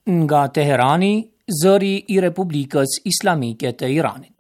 Nga Teherani, zëri I Republikës Islamike të Iranit.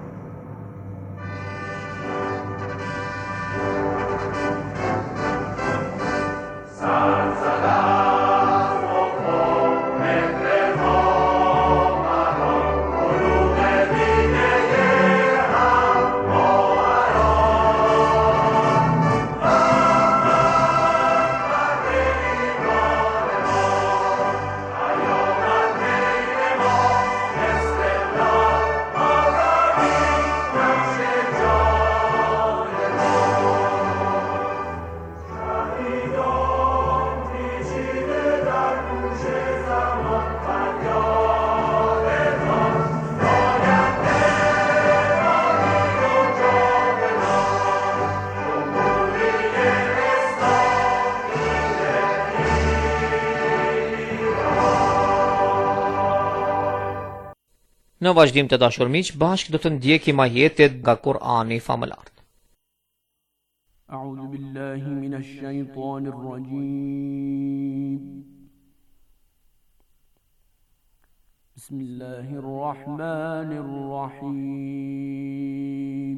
Në vazhdim të dashur miq, bashkë do të ndjekim ajetet nga Kur'ani famëlar. A'udhu billahi minash shaitanir rajim. Bismillahir rahmanir rahim.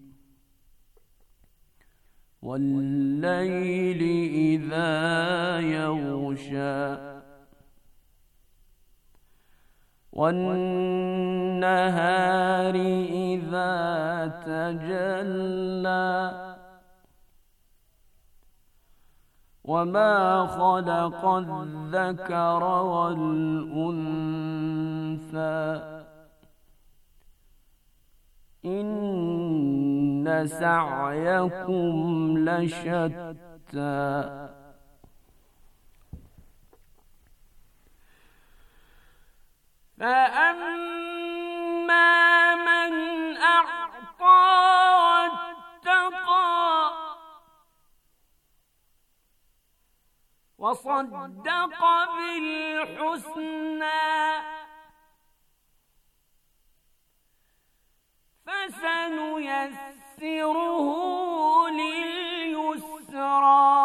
Wal-layli idha yaghsha والنهار إذا تجلى وما خلق الذكر والأنثى إن سعيكم لشتى فأما من أعطى واتقى وصدق بالحسنى فسنيسره لليسرى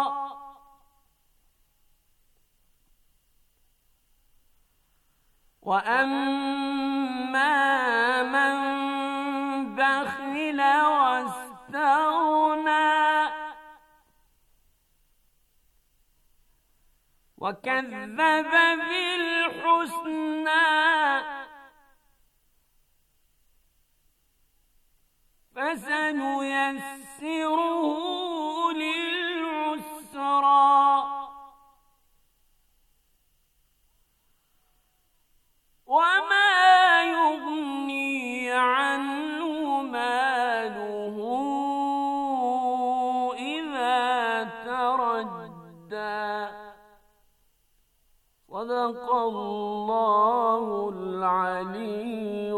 وأما من بخل واستغنى وكذب بالحسنى فسنيسره للعسرى وما يغني عنه ماله إذا تردى صدق الله العلي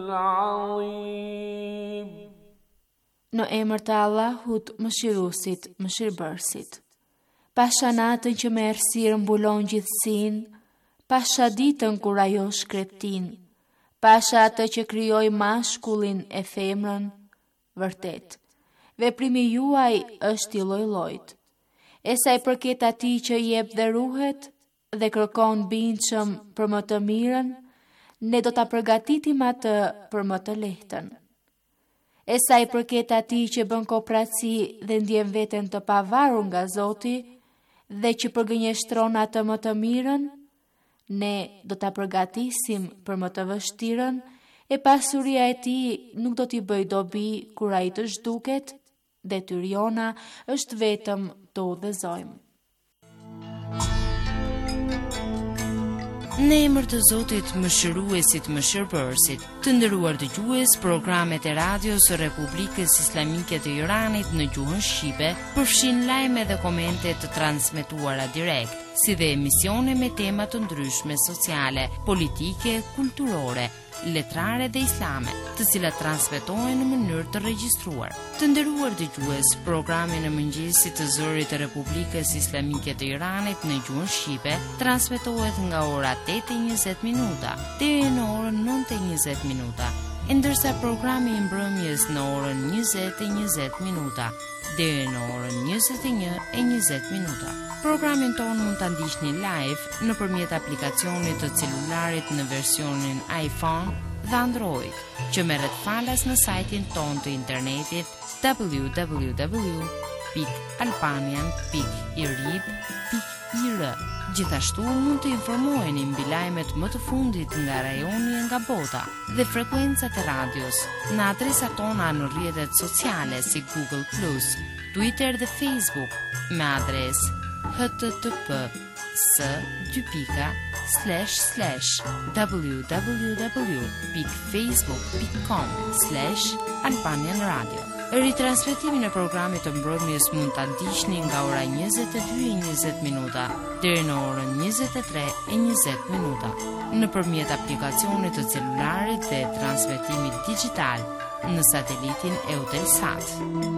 العظيم. Në emër të Allahut, mëshiruesit, mëshirbërësit. Pashanatën që me errësirë mbulon gjithësinë, pasha ditën kur ajo shkreptin, pasha atë që krijoi mashkullin e femrën, vërtet, veprimi juaj është I lloj-llojit. E sa I përket atij që jep dhe ruhet dhe kërkon bindshëm për më të mirën, ne do ta përgatitim atë për më të lehtën. E sa I përket atij që bën kooperaci dhe ndjen veten të pavarur nga Zoti dhe që përgënjeshtron atë më të mirën, ne do ta përgatisim për më të vështirën, e pasuria e tij nuk do t'i bëj dobi kur ai të zhduket, detyrë jona është vetëm të udhëzojmë. Në emër të Zotit, mëshiruesit, mëshirbërësit, të nderuar dëgjues, programet e radios së Republikës Islamike të Iranit në gjuhën shqipe përfshin lajme dhe komente të transmetuara direkt, si dhe emisione me tema të ndryshme sociale, politike, kulturore, letrare dhe islame, të cilat transmetohen në mënyrë të regjistruar. Të nderuar dëgjues, programi në mëngjesit të zërit të Republikës Islamike të Iranit në gjuhën shqipe transmetohet nga ora 8:20 deri në orën 9:20 ndërsa programi I mbrëmjes në orën 20:20 minuta deri në orën 21:20 minuta. Programin tonë mund ta ndiqni live nëpërmjet aplikacionit të celularit në versionin iPhone dhe Android, që merret falas në sajtin tonë të internetit www.albanian.irib.ir. Gjithashtu mund të informoheni mbi lajmet më të fundit nga rajoni e nga bota dhe frekuencat e radios në adresat tona në rrjetet sociale si Google+, Twitter dhe Facebook me adresë https://www.facebook.com/Albanian Radio. Ritransmetimin e programit të mbrëmjes mund ta ndiqni nga ora 22:20 minuta deri në orën 23:20 minuta nëpërmjet aplikacionit të celularit dhe transmetimit digjital në satelitin Eutelsat.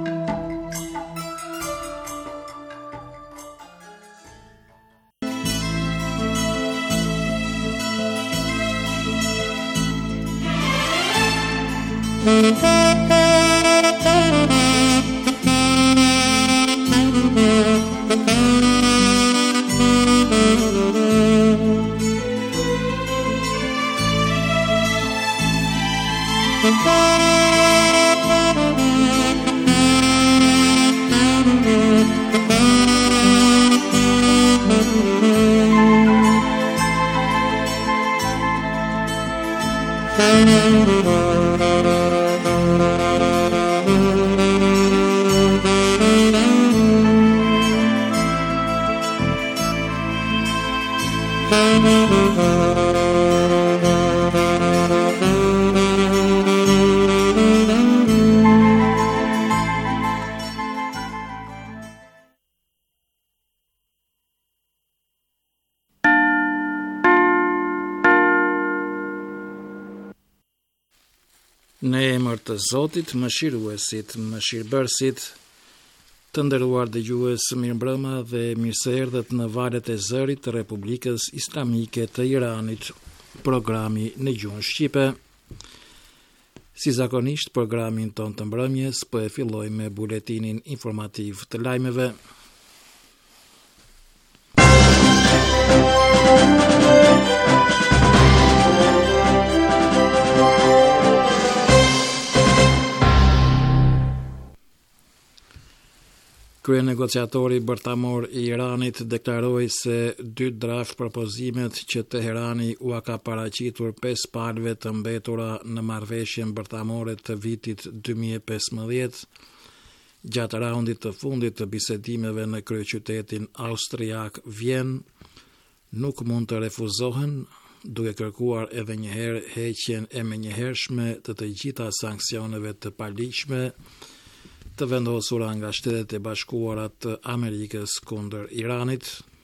Në emër të Zotit, mëshiruesit, mëshirbërësit, të nderuar dëgjues, mirëmbrëma dhe mirëseerdhët në valët e zërit të Republikës Islamike të Iranit, programi në gjuhën shqipe. Si zakonisht, programin ton të mbrëmjes po e filloj me buletinin informativ të lajmeve. Kryenegociatori bërtamor I Iranit deklaroi se 2 draft propozimet që Teherani u ka paraqitur 5 palëve të mbetura në marrëveshjen bërtamore të vitit 2015 gjatë raundit të fundit të bisedimeve në kryeqytetin austriak Vjen nuk mund të refuzohen, duke kërkuar edhe një herë heqjen e menjëhershme të gjitha sanksioneve të paligjshme të vendosura nga Shtetet e Bashkuara të Amerikës kundër Iranit.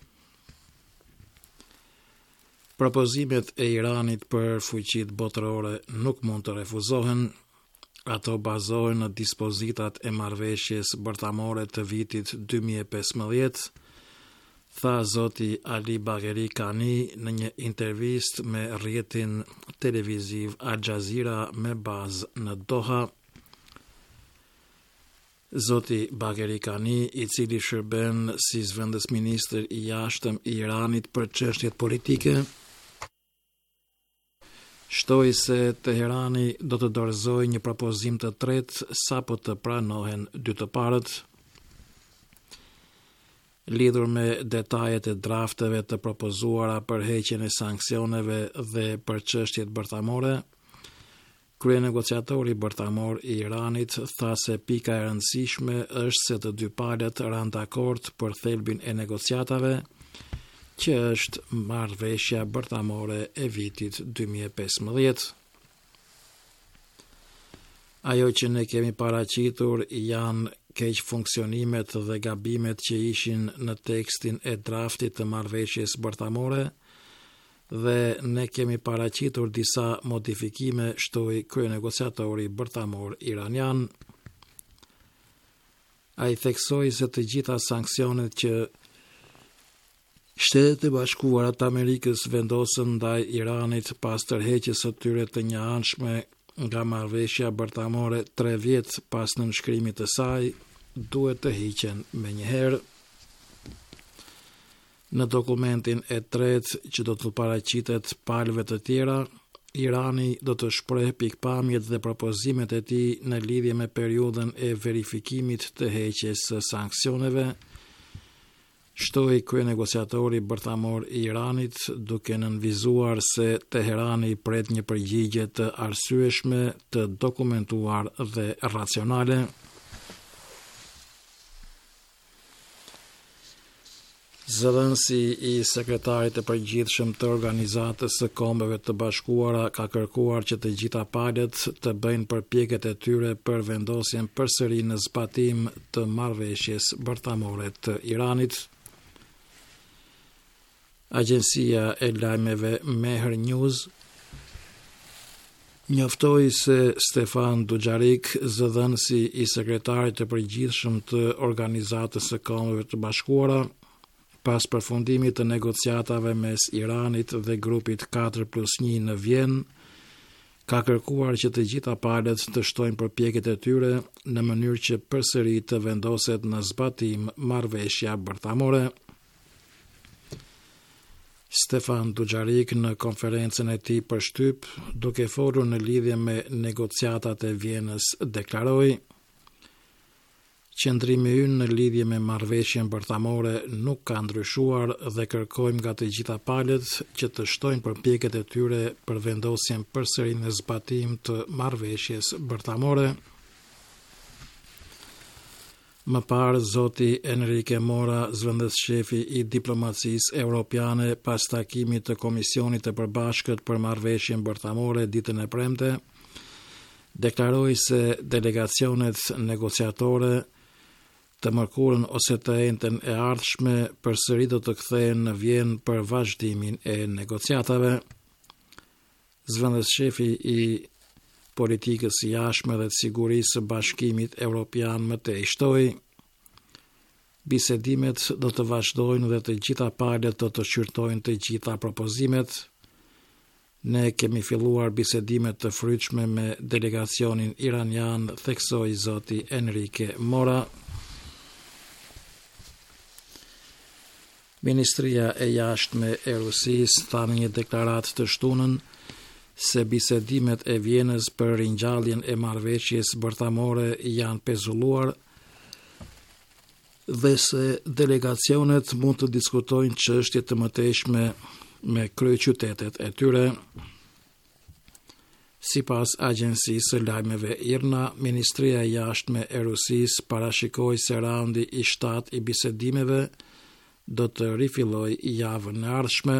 Propozimet e Iranit për fuqitë botërore nuk mund të refuzohen. Ato bazohen në dispozitat e marrëveshjes bërtamore të vitit 2015, tha zoti Ali Bagheri Kani në një intervistë me rrjetin televiziv Al Jazeera me bazë në Doha. Zoti Bagheri Kani, I cili shërben si zëvendësministër I jashtëm I Iranit për çështjet politike, shtoi se Teherani do të dorëzojë një propozim të tretë sapo të pranohen 2 të parët. Lidhur me detajet e drafteve të propozuara për heqjen e sanksioneve dhe për çështjet bërtamore, kryenegociatori bërtamor I Iranit tha se pika e rëndësishme është se të 2 palët ranë dakord për thelbin e negociatave, që është marrëveshja bërtamore e vitit 2015. Ajo që ne kemi paraqitur janë keq funksionimet dhe gabimet që ishin në tekstin e draftit të marrëveshjes bërtamore, dhe ne kemi paraqitur disa modifikime, shtoi kryenegociatori bërtamor iranian. Ai theksoi se të gjitha sanksionet që Shtetet e Bashkuara të Amerikës vendosën ndaj Iranit pas tërheqjes së tyre të njëanshme nga marrëveshja bërtamore 3 vjet pas nënshkrimit të saj duhet të hiqen menjëherë. Në dokumentin e tretë që do të paraqitet palëve të tjera, Irani do të shpreh pikpamjet dhe propozimet e tij në lidhje me periudhën e verifikimit të heqjes së sanksioneve, shtoi kryenegociatori bërthamor i Iranit, duke nënvizuar se Teherani pret një përgjigje të arsyeshme, të dokumentuar dhe racionale. Zëdhënësi i sekretarit të përgjithshëm të Organizatës së Kombeve të Bashkuara ka kërkuar që të gjitha palët të bëjnë përpjekjet e tyre për vendosjen përsëri në zbatim të marrëveshjes bërthamore të Iranit. Agjencia e lajmeve Mehr News njoftoi se Stefan Dujarric, zëdhënësi i sekretarit të përgjithshëm të Organizatës së Kombeve të Bashkuara, pas përfundimit të negociatave mes Iranit dhe grupit 4+1 në Vjenë, ka kërkuar që të gjitha palët të shtojnë përpjekjet e tyre në mënyrë që përsëri të vendoset në zbatim marrëveshja bërthamore. Stefan Dujarric në konferencën e tij për shtyp, duke folur në lidhje me negociatat e Vjenës, deklaroi: Qëndrimi ynë në lidhje me marrëveshjen bërthamore nuk ka ndryshuar dhe kërkojmë nga të gjitha palët që të shtojnë përpjekjet e tyre për vendosjen përsëri në zbatim të marrëveshjes bërthamore. Më parë, zoti Enrique Mora, zëvendëshefi i diplomacisë europiane pas takimit të Komisionit të Përbashkët për marrëveshjen bërthamore ditën e premte, deklaroi se delegacionet negociatore të mërkurën ose të entën e ardhshme përsëri do të kthehen në Vjenë për vazhdimin e negociatave. Zëvendëshefi i politikës së jashtme dhe të sigurisë së Bashkimit Evropian më tej shtoi: Bisedimet do të vazhdojnë dhe të gjitha palët do të shqyrtojnë të gjitha propozimet. Ne kemi filluar bisedimet të frytshme me delegacionin iranian, theksoi zoti Enrique Mora. Ministria e Jashtme e Rusisë tha në një deklaratë të shtunën se bisedimet e Vjenës për ringjalljen e marrëveshjes bërthamore janë pezulluar dhe se delegacionet mund të diskutojnë çështje të mëtejshme me kryeqytetet e tyre. Sipas agjencisë së lajmeve IRNA, Ministria e Jashtme e Rusisë parashikoi se raundi i 7 i bisedimeve do të rifillojë javën e ardhshme.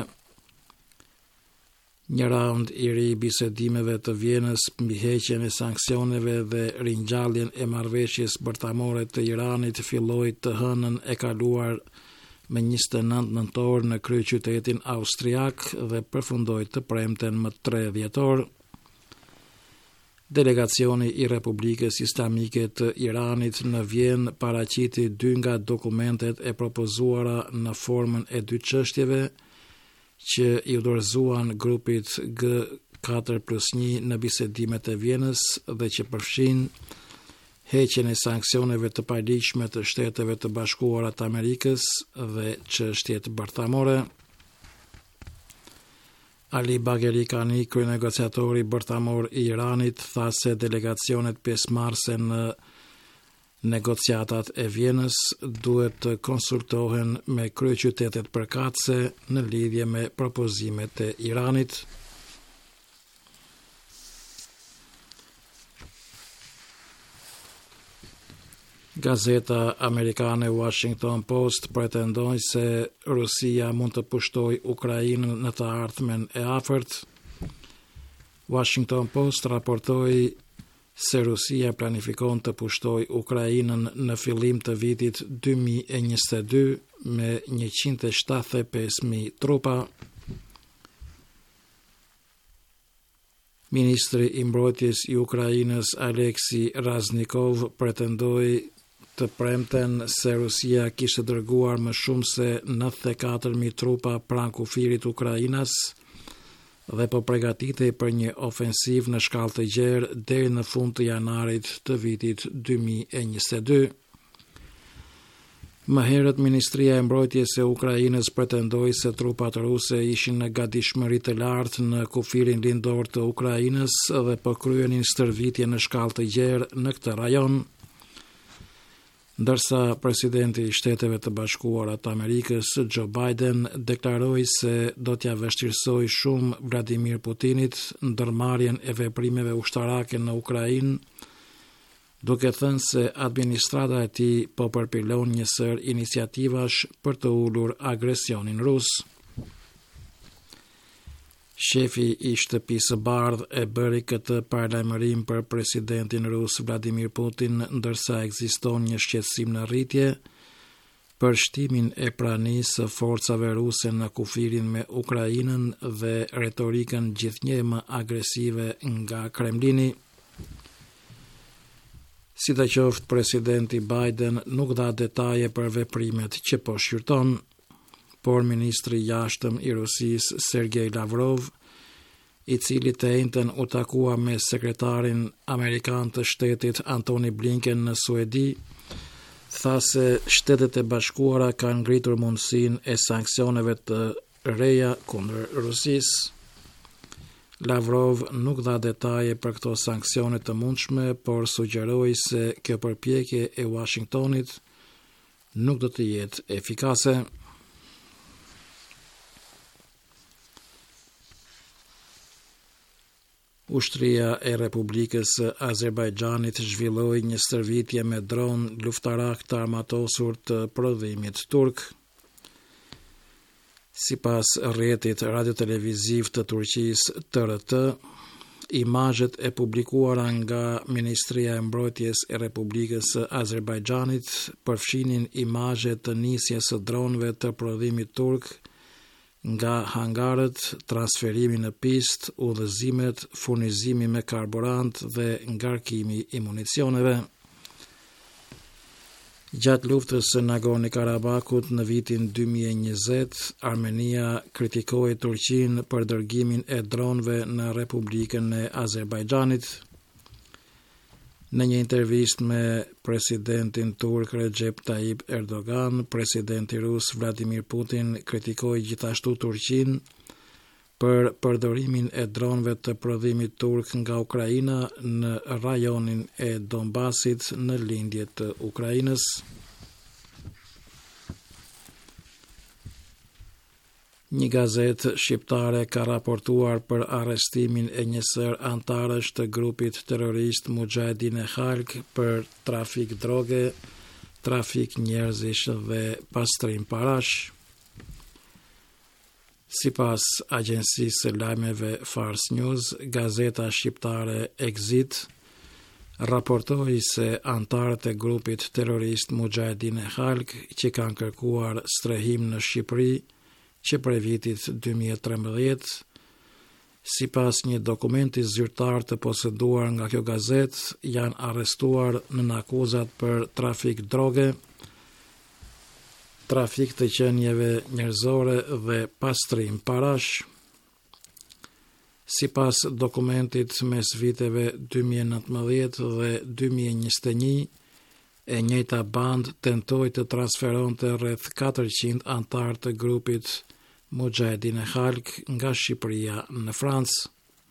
Një raund i ri i bisedimeve të Vjenës mbi heqjen e sanksioneve dhe ringjalljen e marrëveshjes bërthamore të Iranit filloi të hënën e kaluar me 29 nëntor në kryeqytetin austriak dhe përfundoi të premten më 3 dhjetor. Delegacioni i Republikës Islamike të Iranit në Vjenë paraqiti 2 nga dokumentet e propozuara në formën e 2 çështjeve që i dorëzuan grupit G4+1 në bisedimet e Vjenës dhe që përfshin heqjen e sanksioneve të paligjshme të Shteteve të Bashkuara të Amerikës dhe çështjet bërthamore. Ali Bagheri Kani, kryenegociatori bërthamor i Iranit, tha se delegacionet pjesëmarrëse në negociatat e Vjenës duhet të konsultohen me kryeqytetet përkatëse në lidhje me propozimet e Iranit. Gazeta amerikane Washington Post pretendoi se Rusia mund të pushtojë Ukrainën në të ardhmen e afërt. Washington Post raportoi se Rusia planifikon të pushtojë Ukrainën në fillim të vitit 2022 me 175.000 trupa. Ministri i mbrojtjes i Ukrainës Aleksi Raznikov pretendoi të premten se Rusia kishte dërguar më shumë se 94.000 trupa pranë kufirit Ukrainas dhe po përgatitej për një ofensiv në shkallë të gjerë deri në fund të janarit të vitit 2022. Më herët, Ministria e Mbrojtjes e Ukrainës pretendoi se trupat ruse ishin në gatishmëri të lartë në kufirin lindor të Ukrainës dhe po kryenin stërvitje në shkallë të gjerë në këtë rajon. Ndërsa presidenti i Shteteve të Bashkuara të Amerikës, Joe Biden, deklaroi se do t'ja vështirësoj shumë Vladimir Putinit ndërmarrjen e veprimeve ushtarake në Ukrainë, duke thënë se administrata e tij po përpilon një sër iniciativash për të ulur agresionin rus. Shefi i Shtëpisë së Bardhë e bëri këtë paralajmërim për presidentin rus Vladimir Putin, ndërsa ekziston një shqetësim në rritje për shtimin e pranisë së forcave ruse në kufirin me Ukrainën dhe retorikën gjithnjë më agresive nga Kremlini. Sidoqoftë, presidenti Biden nuk dha detaje për veprimet që po shqyrton, por ministri i jashtëm i Rusisë Sergej Lavrov, i cili të njëjtën u takua me sekretarin amerikan të shtetit Antony Blinken në Suedi, tha se Shtetet e Bashkuara kanë ngritur mundësinë e sanksioneve të reja kundër Rusisë. Lavrov nuk dha detaje për këto sanksione të mundshme, por sugjeroi se kjo përpjekje e Washingtonit nuk do të jetë efikase. Ushtria e Republikës së Azerbajxhanit zhvilloi një stërvitje me dron luftarak të armatosur të prodhimit turk. Sipas rrjetit radio-televiziv të Turqisë TRT, imazhet e publikuara nga Ministria e Mbrojtjes e Republikës së Azerbajxhanit përfshinin imazhe të nisjes së dronëve të prodhimit turk nga hangarët, transferimi në pistë, udhëzimet, furnizimi me karburant dhe ngarkimi i municioneve. Gjatë luftës së Nagorno-Karabakut në vitin 2020, Armenia kritikoi Turqinë për dërgimin e dronëve në Republikën e Azerbajxhanit. Në një intervistë me presidentin turk Recep Tayyip Erdogan, presidenti rus Vladimir Putin kritikoi gjithashtu Turqinë për përdorimin e dronëve të prodhimit turk nga Ukraina në rajonin e Donbasit në lindje të Ukrainës. Një gazetë shqiptare ka raportuar për arrestimin e një sër antarësh të grupit terrorist Mujahedin e Khalq për trafik droge, trafik njerëzish dhe pastrim parash. Sipas agjensisë së lajmeve Fars News, gazeta shqiptare Exit raportoi se antarët e grupit terrorist Mujahedin e Khalq që kanë kërkuar strehim në Shqipëri që prej vitit 2013, sipas një dokumenti zyrtar të poseduar nga kjo gazetë, janë arrestuar në akuzat për trafik droge, trafik të qenieve njerëzore dhe pastrim parash. Sipas dokumentit, mes viteve 2019 dhe 2021, e njëjta band tentoi të transferonte rreth 400 antar të grupit Mujahedin e Khalq nga Shqipëria në Francë.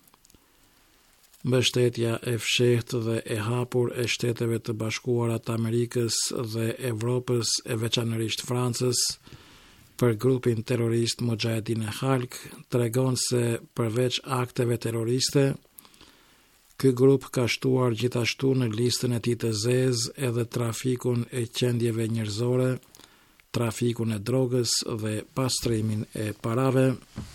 Mbështetja e fshehtë dhe e hapur e Shteteve të Bashkuara të Amerikës dhe Evropës, e veçanërisht Francës, për grupin terrorist Mujahedin e Khalq tregon se përveç akteve terroriste, ky grup ka shtuar gjithashtu në listën e tij të zezë edhe trafikun e qendjeve njerëzore, trafikun e drogës dhe pastrimin e parave.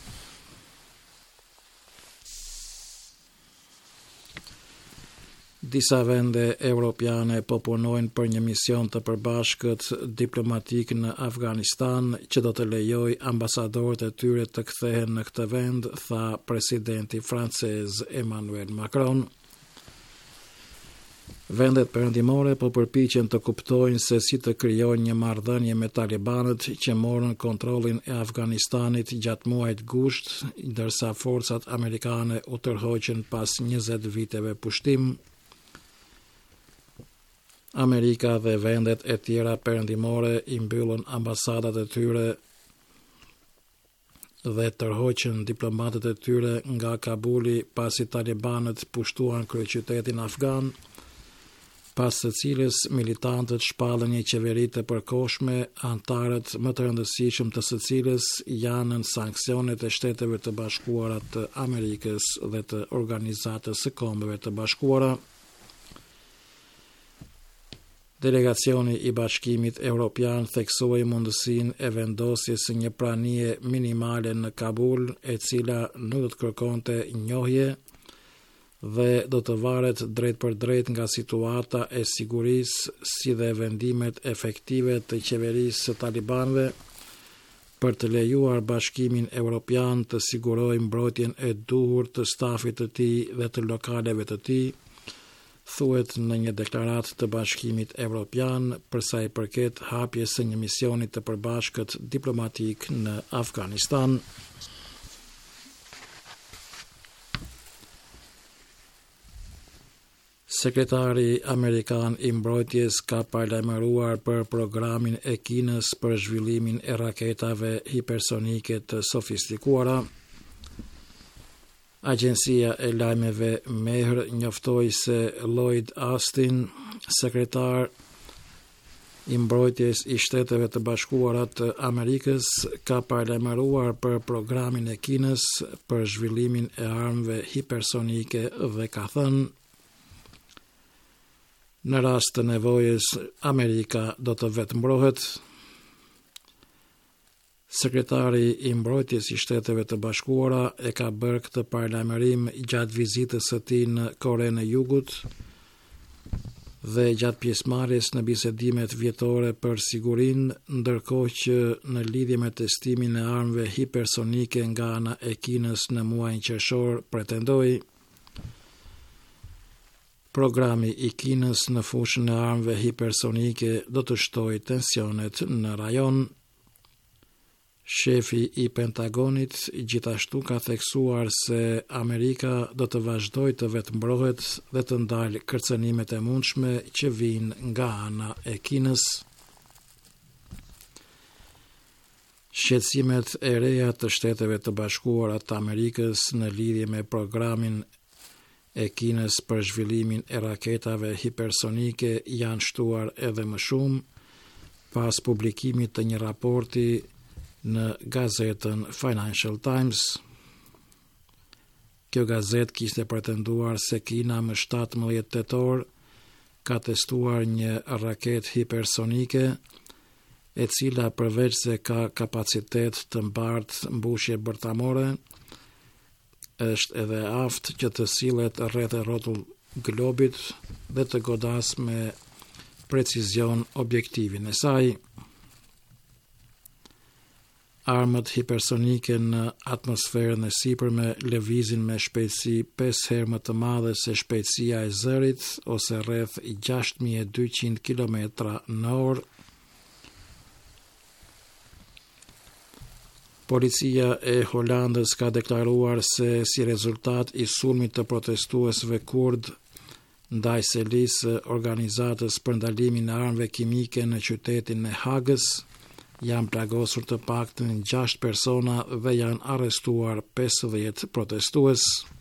Disa vende evropiane po punojnë për një mision të përbashkët diplomatik në Afganistan që do të lejojë ambasadorët e tyre të kthehen në këtë vend, tha presidenti francez Emmanuel Macron. Vendet perëndimore po përpiqen të kuptojnë se si të krijojnë një marrëdhënie me talibanët që morën kontrollin e Afganistanit gjatë muajit gusht, ndërsa forcat amerikane u tërhoqën pas 20 viteve pushtim. Amerika dhe vendet e tjera perëndimore i mbyllën ambasadat e tyre dhe tërhoqën diplomatët e tyre nga Kabuli pasi talibanët pushtuan kryeqytetin afgan, pas së cilës militantët shpallën një qeveri të përkohshme, antarët më të rëndësishëm të së cilës janë në sanksionet e Shteteve të Bashkuara të Amerikës dhe të Organizatës së Kombeve të Bashkuara. Delegacioni i Bashkimit Evropian theksoi mundësinë e vendosjes së një pranie minimale në Kabul, e cila nuk do të kërkonte njohje dhe do të varet drejt për drejt nga situata e sigurisë, si dhe vendimet efektive të qeverisë së talibanëve për të lejuar Bashkimin Evropian të sigurojë mbrojtjen e duhur të stafit të tij dhe të lokaleve të tij, thuhet në një deklaratë të Bashkimit Evropian për sa i përket hapjes së një misioni të përbashkët diplomatik në Afganistan. Sekretari Amerikan i Mbrojtjes ka paralajmëruar për programin e Kinës për zhvillimin e raketave hipersonike të sofistikuara. Agjencia e lajmeve Mehr njoftoi se Lloyd Austin, sekretar i Mbrojtjes i Shteteve të Bashkuara të Amerikës, ka paralajmëruar për programin e Kinës për zhvillimin e armëve hipersonike dhe ka thënë: në rast të nevojës, Amerika do të vetëmbrohet. Sekretari i Mbrojtjes i Shteteve të Bashkuara e ka bërë këtë paralajmërim gjatë vizitës së tij në Korenë e Jugut dhe gjatë pjesëmarrjes në bisedimet vjetore për sigurinë, ndërkohë që në lidhje me testimin e armëve hipersonike nga ana e Kinës në muajin qershor pretendoi: programi i Kinës në fushën e armëve hipersonike do të shtojë tensionet në rajon. Shefi i Pentagonit gjithashtu ka theksuar se Amerika do të vazhdojë të vetëmbrohet dhe të ndalë kërcënimet e mundshme që vijnë nga ana e Kinës. Shqetësimet e reja të Shteteve të Bashkuara të Amerikës në lidhje me programin e Kinës për zhvillimin e raketave hipersonike janë shtuar edhe më shumë pas publikimit të një raporti në gazetën Financial Times. Kjo gazetë kishte pretenduar se Kina më 17 tetor ka testuar një raketë hipersonike, e cila përveç se ka kapacitet të mbartë mbushje bërtamore, është edhe aftë që të sillet rreth e rrotull globit dhe të godas me precizion objektivin e saj. Armët hipersonike në atmosferën e sipërme lëvizin me shpejtësi 5 herë më të madhe se shpejtësia e zërit, ose rreth 6200 km/h. Policia e Holandës ka deklaruar se si rezultat i sulmit të protestuesve kurd ndaj selisë organizatës për ndalimin e armëve kimike në qytetin e Hagës, janë plagosur të paktën 6 persona dhe janë arrestuar 50 protestues.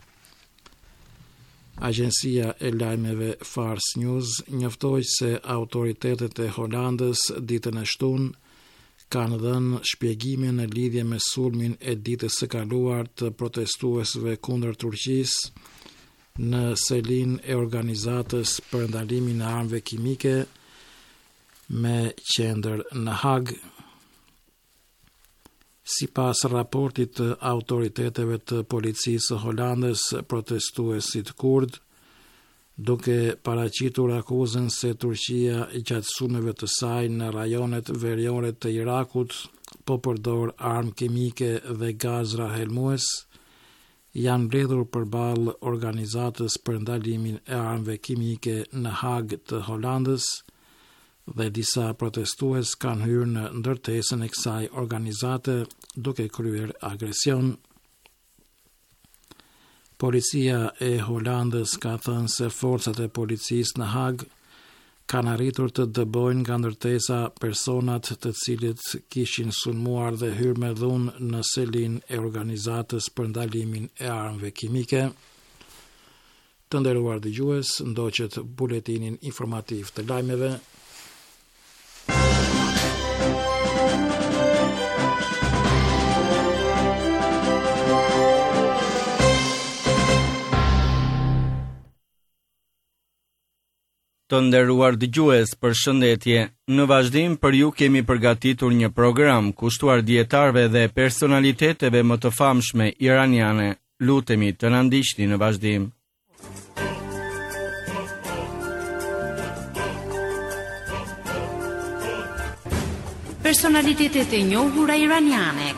Agjencia e lajmeve Fars News njoftoi se autoritetet e Holandës ditën e shtunë kanë dhënë shpjegime në lidhje me sulmin e ditës së kaluar të protestuesve kundër Turqisë në selin e organizatës për ndalimin e armëve kimike me qendër në Hag. Sipas raportit të autoriteteve të policisë së Holandës, protestuesit kurd, duke paraqitur akuzën se Turqia gjatë sulmeve të saj në rajonet veriore të Irakut po përdor armë kimike dhe gazra helmues, janë mbledhur përballë organizatës për ndalimin e armëve kimike në Hag të Holandës dhe disa protestues kanë hyrë në ndërtesën e kësaj organizate duke kryer agresion. Policia e Holandës ka thënë se forcat e policisë në Hag kanë arritur të dëbojnë nga ndërtesa personat të cilët kishin sulmuar dhe hyrë me dhunë në selin e organizatës për ndalimin e armëve kimike. Të nderuar dëgjues, ndoqet buletinin informativ të lajmeve. Të nderuar dëgjues, përshëndetje. Në vazhdim për ju kemi përgatitur një program kushtuar dietarëve dhe personaliteteve më të famshme iraniane. Lutemi të na ndiqni në vazhdim. Personalitetet e njohura iraniane.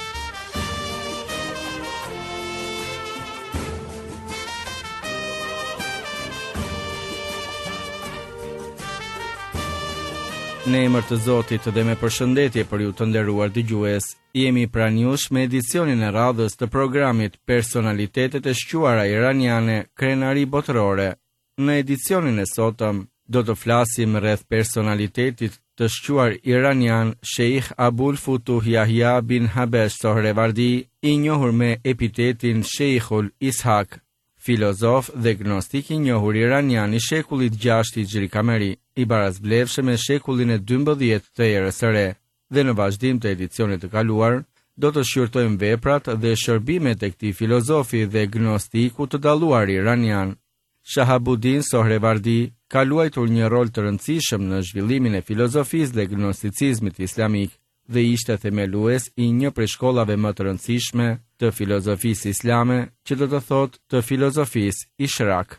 Në emër të Zotit dhe me përshëndetje për ju të nderuar dëgjues, jemi pranë jush me edicionin e radhës të programit Personalitetet e shquara iraniane, krenari botërore. Në edicionin e sotëm do të flasim rreth personalitetit të shquar iranian Sheikh Abul Futuh Yahya bin Habesh Sohrevardi, i njohur me epitetin Sheikhul Ishaq, filozof dhe gnostik i njohur iranian i shekullit 6 Hijri Kameri, i barazvlefshëm me shekullin e 12 të erës së re, dhe në vazhdim të edicionit të kaluar, do të shqyrtojmë veprat dhe shërbimet e këtij filozofi dhe gnostiku të dalluar iranian. Shahabuddin Sohrevardi ka luajtur një rol të rëndësishëm në zhvillimin e filozofisë dhe gnosticizmit islamik dhe ishte themelues i një prej shkollave më të rëndësishme të filozofisë islame, që do të thotë të filozofisë Ishrak.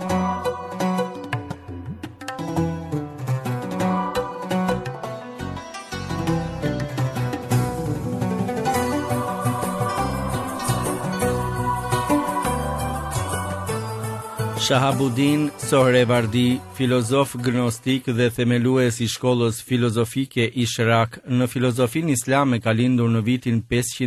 Shahabuddin Sohrevardi, filozof gnostik dhe themelues i shkollës filozofike Ishrak në filozofinë islame, ka lindur në vitin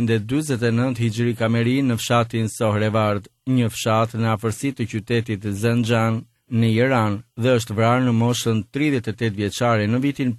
549 Hijri Kameri në fshatin Sohrevard, një fshat në afërsi të qytetit Zanjan në Iran, dhe është vrarë në moshën 38 vjeçare në vitin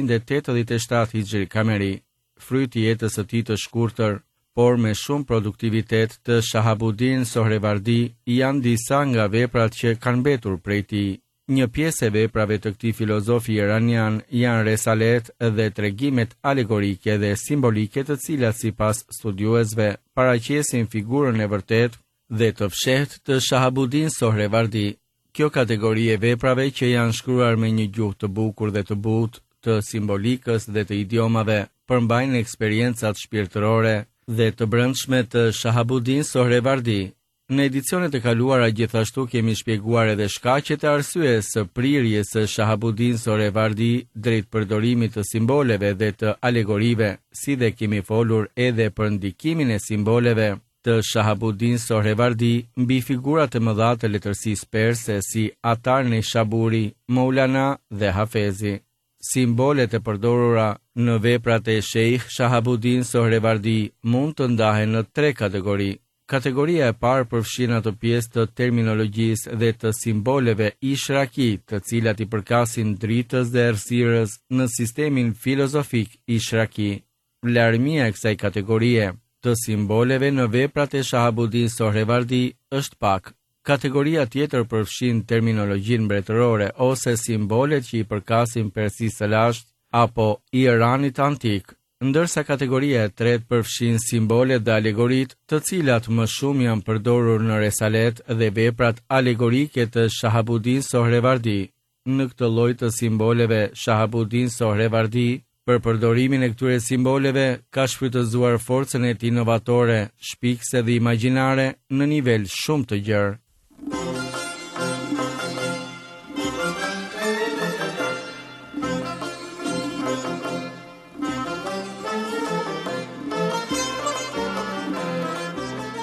587 Hijri Kameri. Fryti i jetës së tij të shkurtër, por me shumë produktivitet të Shahabuddin Sohrevardi, janë disa nga veprat që kanë mbetur prej tij. Një pjesë e veprave të këtij filozofi iranian janë resalet dhe tregimet alegorike dhe simbolike, të cilat sipas studiuesve paraqesin figurën e vërtet dhe të fshehtë të Shahabuddin Sohrevardi. Kjo kategori e veprave, që janë shkruar me një gjuhë të bukur dhe të butë, të simbolikës dhe të idiomave, përmbajnë eksperiencat shpirtërore dhe të brendshme të Shahabuddin Sohrevardi. Në edicionet e kaluara gjithashtu kemi shpjeguar edhe shkaqet e arsyes së prirjes së Shahabuddin Sohrevardi drejt përdorimit të simboleve dhe të alegorive, si dhe kemi folur edhe për ndikimin e simboleve të Shahabuddin Sohrevardi mbi figurat e mëdha të letërsisë perse si Atar Neishaburi, Maulana dhe Hafezi. Simbolet e përdorura në veprat e Sheikh Shahabuddin Sohrevardi mund të ndahen në 3 kategori. Kategoria e parë përfshin ato pjesë të terminologjisë dhe të simboleve ishraki, të cilat i përkasin dritës dhe errësirës në sistemin filozofik ishraki. Larmia e kësaj kategorie të simboleve në veprat e Shahabuddin Sohrevardi është pak. Kategoria tjetër përfshin terminologjinë mbretërore ose simbolet që i përkasin Persisë së lashtë apo Iranit antik, ndërsa kategoria e tretë përfshin simbolet dhe alegoritë, të cilat më shumë janë përdorur në resalet dhe veprat alegorike të Shahabuddin Sohrevardi. Në këtë lloj të simboleve, Shahabuddin Sohrevardi, për përdorimin e këtyre simboleve, ka shfrytëzuar forcën e tij inovatore, shpikse dhe imagjinare në nivel shumë të gjerë.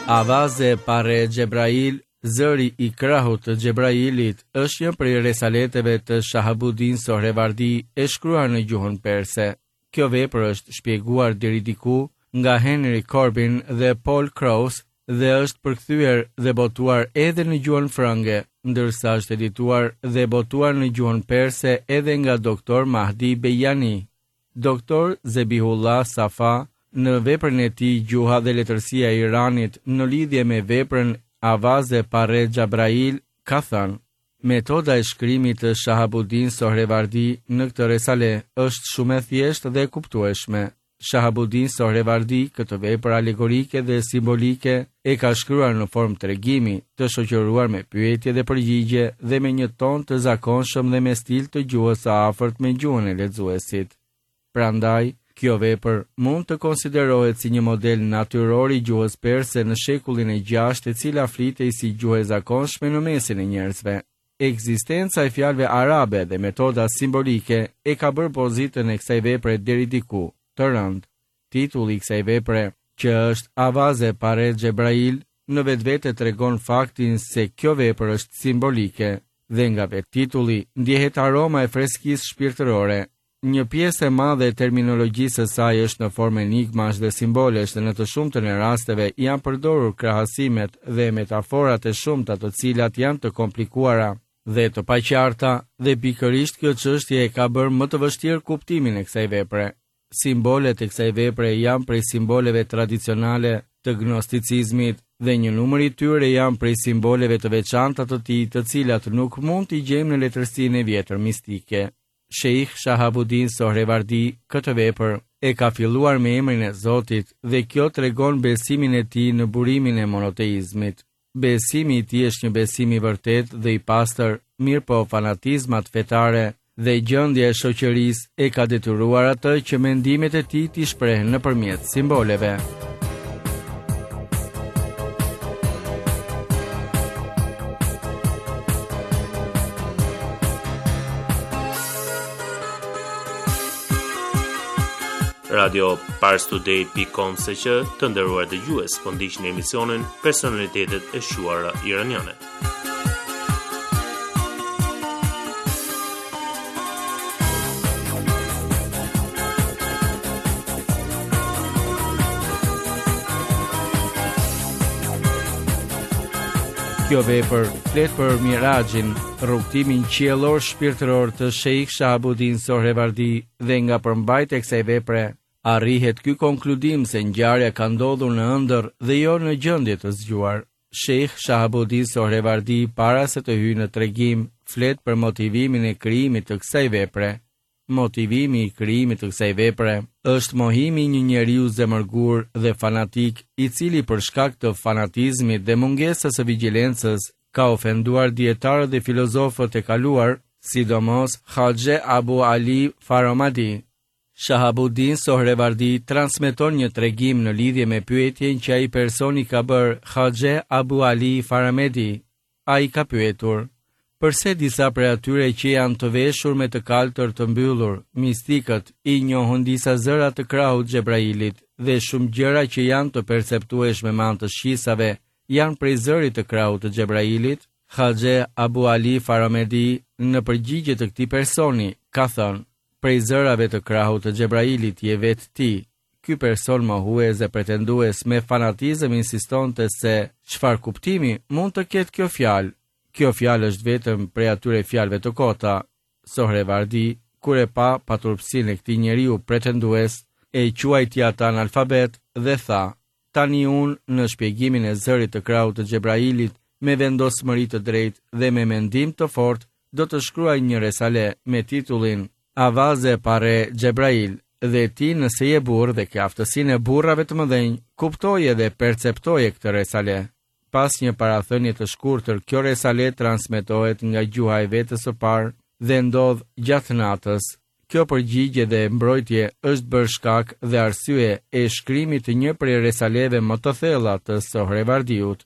Avaze pare Gjebrail, zëri i krahut të Gjebrailit, është një prej resaleteve të Shahabuddin Sohrevardi e shkruar në gjuhën perse. Kjo vepër është shpjeguar deri diku nga Henry Corbin dhe Paul Krauss dhe është përkthyer dhe botuar edhe në gjuhën frënge, ndërsa është edituar dhe botuar në gjuhën perse edhe nga Dr. Mahdi Bejani. Dr. Zebihullah Safa, në veprën e tij Gjuha dhe letërsia e Iranit në lidhje me veprën Avaze pare Gjebrail, ka thënë: metoda e shkrimit të Shahabuddin Sohrevardi në këtë resale është shumë e thjeshtë dhe e kuptueshme. Shahabuddin Sohrevardi këtë vepër alegorike dhe simbolike e ka shkruar në formë tregimi, të shoqëruar me pyetje dhe përgjigje dhe me një ton të zakonshëm dhe me stil të gjuhës së afërt me gjuhën e lexuesit. Prandaj, kjo vepër mund të konsiderohet si një model natyror i gjuhës perse në shekullin e 6, e cila flitej si gjuhë e zakonshme në mesin e njerëzve. Ekzistenca e fjalëve arabe dhe metoda simbolike e ka bërë pozitën e kësaj vepre deri diku të rëndë. Titulli i kësaj vepre, që është Avaze pare Gjebrail, në vetvete tregon faktin se kjo vepër është simbolike dhe nga vetë titulli ndjehet aroma e freskisë shpirtërore. Një pjesë e madhe e terminologjisë së saj është në formë enigmash dhe simbolesh dhe në të shumtën e rasteve janë përdorur krahasimet dhe metaforat e shumta të cilat janë të komplikuara dhe të paqarta dhe pikërisht kjo çështje e ka bërë më të vështirë kuptimin e kësaj vepre. Simbolet e kësaj vepre janë prej simboleve tradicionale të gnosticizmit dhe një numër i tyre janë prej simboleve të veçanta të tij, të cilat nuk mund t'i gjejmë në letërsinë e vjetër mistike. Sheikh Shahabuddin Sohrevardi këtë vepër e ka filluar me emrin e Zotit dhe kjo tregon besimin e tij në burimin e monoteizmit. Besimi i tij është një besim i vërtet dhe i pastër, mirëpo fanatizmat fetare dhe gjendja e shoqërisë e ka detyruar atë që mendimet e tij t'i shprehë nëpërmjet simboleve. Radio parstoday.com/që të nderuar dëgjues, po ndiqni emisionin Personalitetet e shuara iraniane. Kjo vepër flet për Mirajin, rrugtimin qiellor shpirtëror të Sheikh Shahabuddin Sohrevardi dhe nga përmbajtja e kësaj vepre arrihet ky konkludim se ngjarja ka ndodhur në ëndër dhe jo në gjendje të zgjuar. Sheikh Shahabuddin Sohrevardi, para se të hyjë në tregim, flet për motivimin e krijimit të kësaj vepre. Motivimi i krijimit të kësaj vepre është mohimi i një njeriu zemërgur dhe fanatik, i cili për shkak të fanatizmit dhe mungesës së vigjilencës ka ofenduar dietarët dhe filozofët e kaluar, sidomos Haxhe Abu Ali Faramadi. Shahabuddin Sohrevardi transmeton një tregim në lidhje me pyetjen që ai personi ka bërë Haxhe Abu Ali Faramedi. Ai ka pyetur: përse disa prej atyre që janë të veshur me të kaltër të mbyllur, mistikët, i njohën disa zëra të krahut Gjebrailit dhe shumë gjëra që janë të perceptueshme me anë të shqisave janë prej zërit të krahut të Gjebrailit? Haxhe Abu Ali Faramedi, në përgjigje të këtij personi, ka thënë: prej zërave të krahut të Gjebrailit je vetë ti. Ky person mohues dhe pretendues me fanatizëm insistonte se çfarë kuptimi mund të ketë kjo fjalë. Kjo fjalë është vetëm prej atyre fjalëve të kota. Sohrevardi, kur e pa paturpsinë e këtij njeriu pretendues, e quajti atë analfabet dhe tha: tani unë në shpjegimin e zërit të krahut të Gjebrailit, me vendosmëri të drejtë dhe me mendim të fortë, do të shkruaj një resale me titullin Avaze pare Gjebrail, dhe ti nëse je burr dhe ke aftësinë e burrave të mëdhenj, kuptoje dhe perceptoje këtë resale. Pas një parathënie të shkurtër, kjo resale transmetohet nga gjuha e vetës së parë dhe ndodh gjatë natës. Kjo përgjigje dhe mbrojtje është bërë shkak dhe arsye e shkrimit të një prej resaleve më të thella të Sohrevardiut.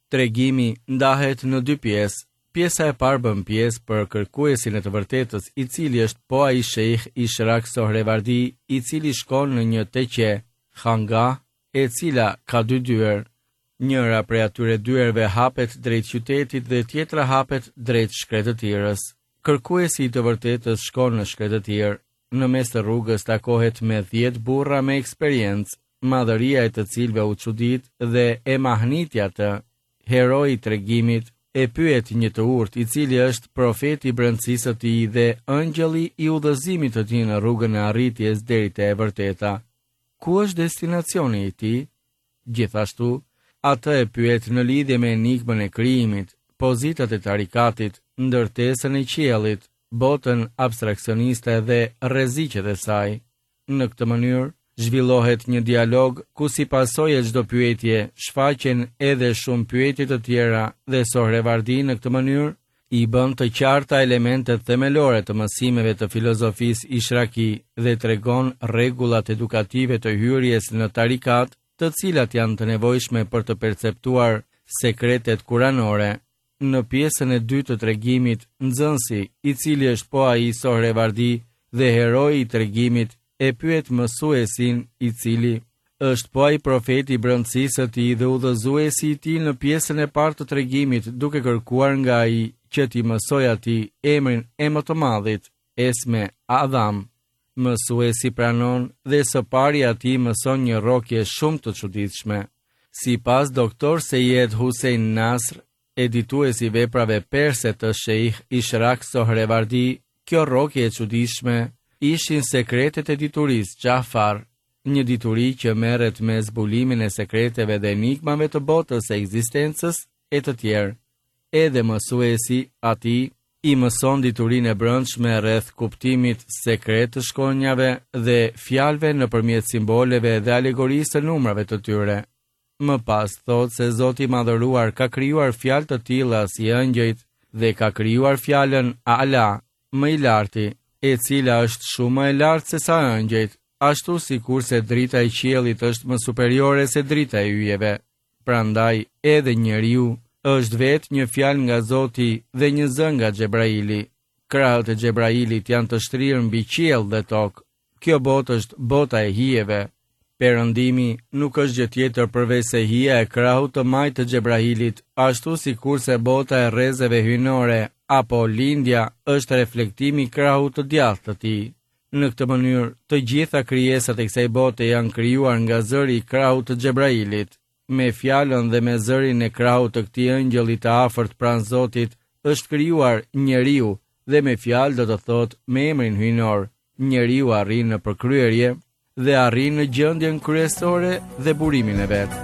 Tregimi ndahet në dy pjesë. Pjesa e parë bën pjesë për kërkuesin e të vërtetës, i cili është po ai Sheikh Ishrak Sohrevardi, i cili shkon në një teqe, hanga, e cila ka dy dyer. Njëra prej atyre dyerve hapet drejt qytetit dhe tjetra hapet drejt Shkretëtirës. Kërkuesi i të vërtetës shkon në Shkretëtirë. Në mes të rrugës takohet me 10 burra me eksperiencë, madhëria e të cilëve u çudit dhe e mahnitja të heroi i tregimit. E pyet një të urtë, i cili është profeti i brendësisë së tij dhe ëngjëlli i udhëzimit të tij në rrugën e arritjes deri te e vërteta. Ku është destinacioni i tij? Gjithashtu, atë e pyet në lidhje me enigmën e krijimit, pozitat e tarikatit, ndërtesën e qiellit, botën abstraksioniste dhe rreziqet e saj. Në këtë mënyrë, zhvillohet një dialog ku si pasojë çdo pyetje shfaqen edhe shumë pyetje të tjera dhe Sohrevardi në këtë mënyrë i bën të qarta elementet themelore të mësimeve të filozofisë ishraki dhe tregon rregullat edukative të hyrjes në tarikat, të cilat janë të nevojshme për të perceptuar sekretet kuranore. Në pjesën e dytë të tregimit, nxënësi, i cili është po ai Sohrevardi dhe heroi i tregimit, e pyet mësuesin, i cili është po ai profeti i brendësisë së tij dhe udhëzuesi i tij në pjesën e parë të tregimit, duke kërkuar nga ai që t'i mësojë atij emrin e më të madhit, Esme Adam. Mësuesi pranon dhe së pari atij mëson një rrokje shumë të çuditshme. Sipas doktor Sejed Hussein Nasr, edituesi veprave perse të Sheikh Ishrak Sohrevardi, kjo rrokje e çuditshme ishin sekretet e diturisë Jafar, një dituri që merret me zbulimin e sekreteve dhe enigmave të botës së ekzistencës e të tjerë. Edhe mësuesi atij i mëson diturinë e brendshme rreth kuptimit sekret të shkronjave dhe fjalëve nëpërmjet simboleve dhe alegorisë të numrave të tyre. Më pas thot se Zoti i Madhëruar ka krijuar fjalë të tilla si ëngjëjt dhe ka krijuar fjalën Ala, më i larti, e cila është shumë më e lartë se sa ëngjëjt, ashtu sikurse drita e qiellit është më superiore se drita e yjeve. Prandaj edhe njeriu është vetë një fjalë nga Zoti dhe një zë nga Xhebraili. Krahët e Xhebrailit janë të shtrirë mbi qiell dhe tokë. Kjo botë është bota e hijeve. Perëndimi nuk është gjë tjetër përveç se hija e krahut të majtë të Xhebrailit, ashtu sikurse bota e rrezeve hyjnore apo lindja është reflektimi i krahut të djathtë të tij. Në këtë mënyrë, të gjitha krijesat e kësaj bote janë krijuar nga zëri i krahut të Xhebrailit. Me fjalën dhe me zërin e krahut të këtij ëngjëlli të afërt pranë Zotit është krijuar njeriu dhe me fjalë do të thotë me emrin hyjnor, njeriu arrin në përkryerje dhe arrin në gjendjen kryesore dhe burimin e vet.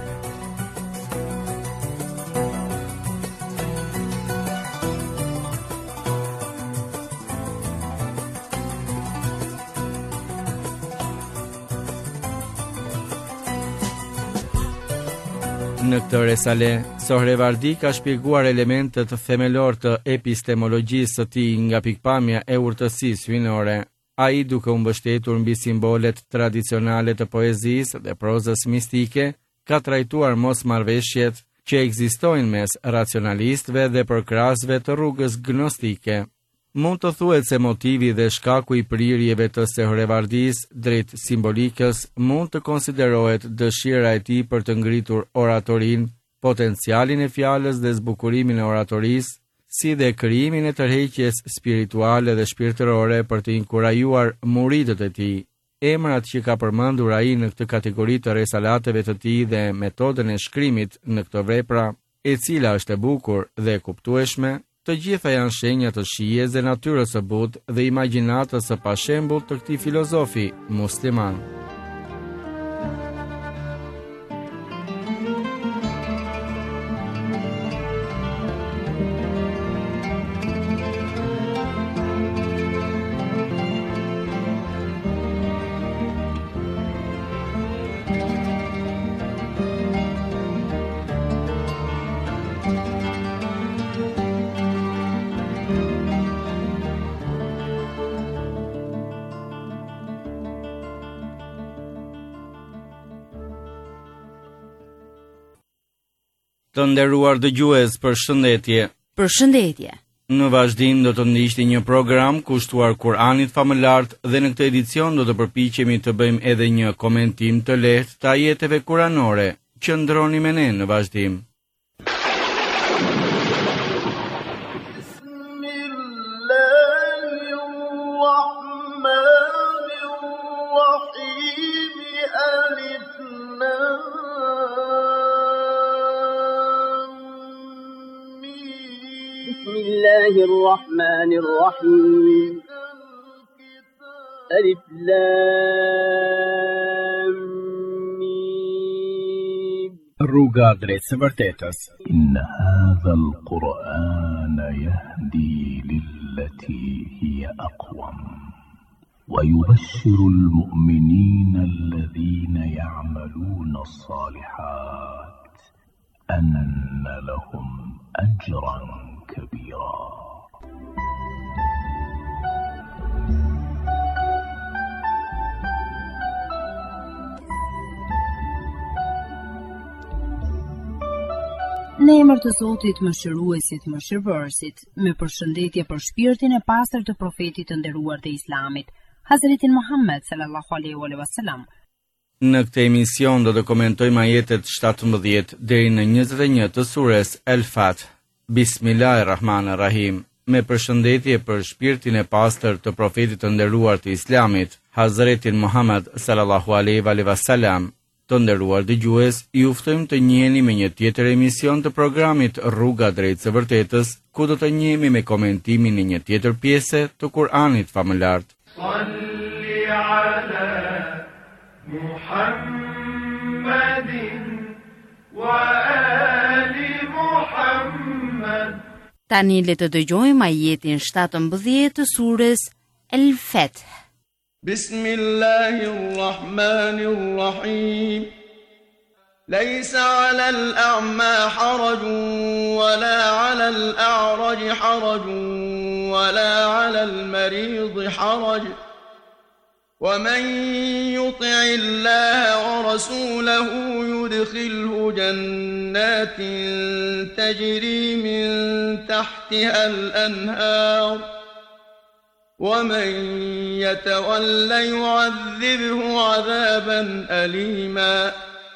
Në këtë resale, Sohrevardi ka shpjeguar elementet themelor të epistemologjisë së tij nga pikpamja e urtësisë hyjnore. Ai, duke u mbështetur mbi simbolet tradicionale të poezisë dhe prozës mistike, ka trajtuar mosmarrveshjet që ekzistojnë mes racionalistëve dhe përkrahësve të rrugës gnostike. Mund të thuhet se motivi dhe shkaku i prirjeve të Sohrevardis drejt simbolikës mund të konsiderohet dëshira e tij për të ngritur oratorin, potencialin e fjalës dhe zbukurimin e oratorisë, si dhe krijimin e tërheqjes spirituale dhe shpirtërore për të inkurajuar muridët e tij. Emrat që ka përmendur ai në këtë kategori të resalateve të tij dhe metodën e shkrimit në këtë vepra, e cila është e bukur dhe e kuptueshme, të gjitha janë shenja të shijes dhe natyrës së butë dhe imagjinatës së pashembull të këtij filozofi musliman. Të nderuar dëgjues, përshëndetje. Përshëndetje. Në vazhdim do të ndiqni një program kushtuar Kur'anit famëlar dhe në këtë edicion do të përpiqemi të bëjmë edhe një komentim të lehtë të ajeteve kuranore. Qëndroni me ne në vazhdim. بسم الله الرحمن الرحيم ألف لام ميم Rruga drejt së vërtetës. إن هذا القرآن يهدي للتي هي أقوم ويبشر المؤمنين الذين يعملون الصالحات أن لهم أجرا كبيرا. Në emër të Zotit Mëshiruesit, Mëshirëbërësit, me përshëndetje për shpirtin e pastër të profetit të nderuar të Islamit, Hazretin Muhammed sallallahu alaihi wasallam. Në këtë emision do të komentojmë ajetet 17 deri në 21 të sures El-Fat. Bismillahirrahmanirrahim. Me përshëndetje për shpirtin e pastër të profetit të nderuar të Islamit, Hazretin Muhammed sallallahu alaihi wasallam. Të nderuar dëgjues, ju ftojmë të njiheni me një tjetër emision të programit Rruga drejt së vërtetës, ku do të njihemi me komentimin e një tjetër pjese të Kur'anit famëlar. Salli ala Muhammedin wa ali Muhammed. Tani le të dëgjojmë ajetin 17 të sures El-Fath. بسم الله الرحمن الرحيم ليس على الأعمى حرج ولا على الأعرج حرج ولا على المريض حرج ومن يطع الله ورسوله يدخله جنات تجري من تحتها الأنهار ومن يتولى يعذبه عذابا أليما.